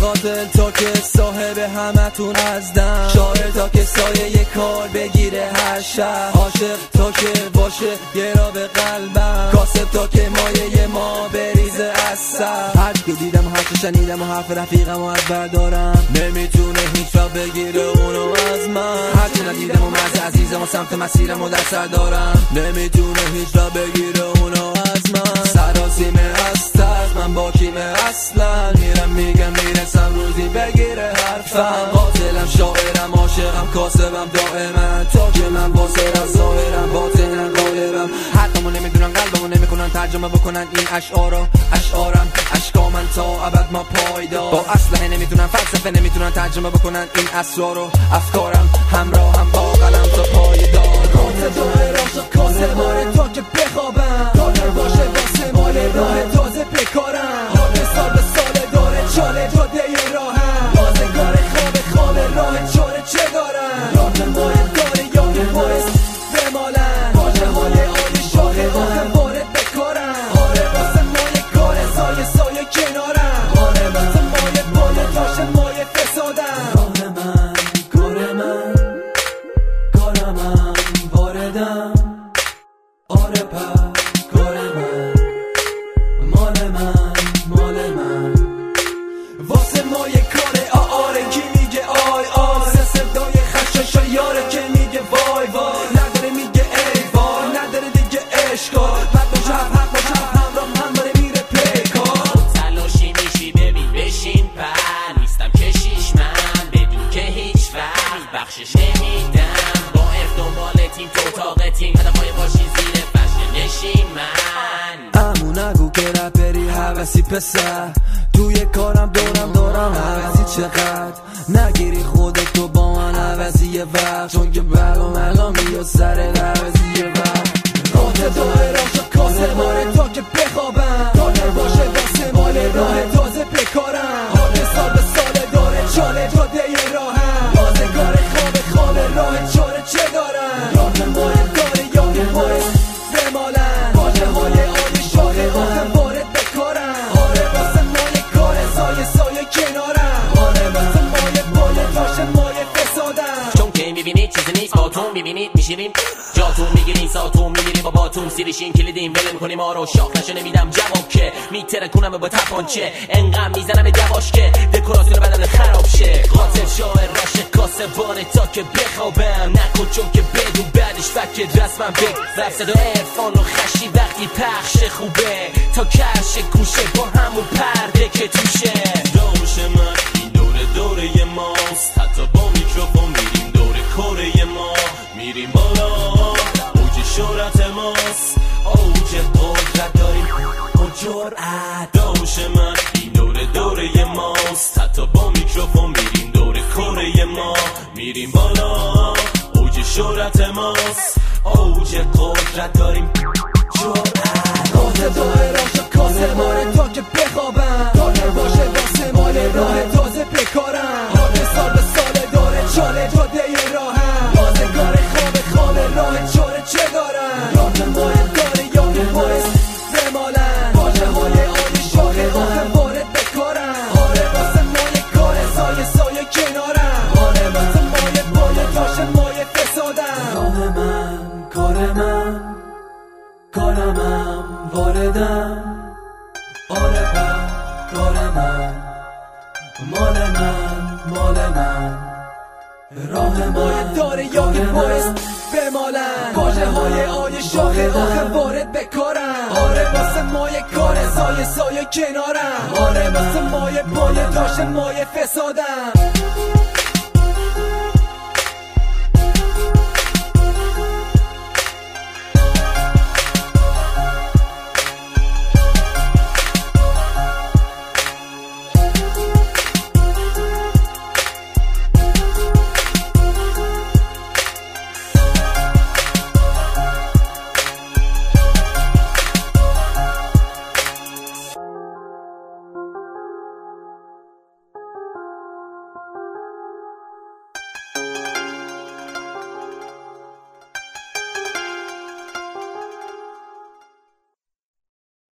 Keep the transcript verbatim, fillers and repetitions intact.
قاتل تا که صاحب همتون ازدم، شاعر تا که سایه یه کار بگیره هر شب، عاشق تا که باشه یه را به قلبم، کاسب تا که مایه ما بریزه از سر. هر که دیدم و هر که شنیدم و حرف رفیقم و از بردارم، نمیتونه هیچ را بگیره اونو از من. هر که ندیدم و مرز عزیزم و سمت مسیرم و در سر دارم، نمیتونه هیچ را بگیره اونو از من. سراسیمه از ترس من با کیمه اصلا، میرم میگم میرسم روزی بگیره حرفم. قاتلم شاعرم عاشقم کاسبم دائما، تا که من باصرم ظاهرم باطنم غالبم. حرفمو نمیدونن قلبمو نمیکنن ترجمه بکنن این اشعارا، اشعارم اشکا من تا ابد ما پایدار. با اسلحه نمیتونن فلسفه نمیتونن ترجمه بکنن این اسرارو، افکارم همراه هم با قلم تا پایدار. قاتل داره راش کاسباره تا که بخوابم، داره باشه واسه مال راه تازه بکارم. حال سال به سال داره چاله جاده راهم، بازگار خواب خواب راه چاره چه دارم. یاد ماه داره یا که باعث بمالن، واجه های آلی شاخه آخه وارد بکارم. آره واسه مایه کار سایه سایه کنارم، آره واسه مایه پایه تاش مایه فسادم. راه من کار من کارمم واردم، آره پس کار من مال من مال من. واسه ما یه کاره آره کی میگه آی آی، سه صدای خشش یاره که میگه وای وای. نداره میگه ای وای نداره دیگه عشقا، بعد با شب حق با شب همرام هم داره میره پیکار. تلاشی میشی ببین بشین پر، نیستم کشیش من بدون که هیچ وقت بخشش نمیدم. با اف دنبال تیم تو اتاق تیم، هدفهای باشی زیر فرش نشین من. امو نگو که رپری حوثی پسر، توی کارم دورم دارم حوثی چقدر. نگیری خودتو با من حوثی یه وقت، چون که بلا مقامی و سر حوثی یه وقت. قاتل داره راش کاسه ماره تا که بخوابم، داره باشه واسه مال راه تازه بکارم. حال سال به سال داره چاله جاده راهم، بازگار خواب خواب راه چاره چه دارم. راه ماه داره یا که باعث بمالن، واجه های آلی شاخه آخه وارد بکارم. آره واسه مایه کار سایه سایه کنارم، آره واسه مایه پایه تاش مایه فسادم. چون که میبینید چیزی نیست باتون میبینید میشینیم جاتون، میگیرین ساتون میمیریم با باتون، سیریشین کلیدیم ول میکنیم ما رو. شاخ نشو نمیدم جواب که میترکونم با تپانچه، انقم میزنم دواش که دکوراسیون بدن خراب شه. قاتل شاعر راش کاسه باره تا که بخوابم، نکن چون که بدون بعدش فکر رسمم بگ. رفت صدا عرفان و خشی وقتی پخش خوبه، تا کرش گوشه با همون پرده که توشه. داش من این دوره دوره ماست، حتی با میکروفون میریم دوره کوره ما، میریم بالا اوج شهرت ماست، اوج قدرت داریم و جرأت. داش من این دوره دوره ماست، حتی با میکروفون میریم دوره کوره ما، میریم بالا اوج شهرت ماست، اوج قدرت داریم جرأت. قاتل داره راش کاسه ماره تا که بخوابم، داره باشه واسه مال راه تازه بکارم. حال سال به سال داره چاله جاده راهم، بازگار خواب خواب راه چاره چه دارم. راه ماه داره یا که باعث بمالن، واجه های آلی شاخه آخه وارد بکارم. آره واسه مایه کار سایه سایه کنارم، آره واسه مایه پایه تاش مایه فسادم. راه من کار من کارمم واردم، آره پس کار من مال من مال من. راه مایه داره یا که باعث بمالن، واجه های آی شاخه آخه وارد بکارم. آره واسه مایه کار سایه سایه کنارم، آره واسه مایه پایه تاش مایه فسادم.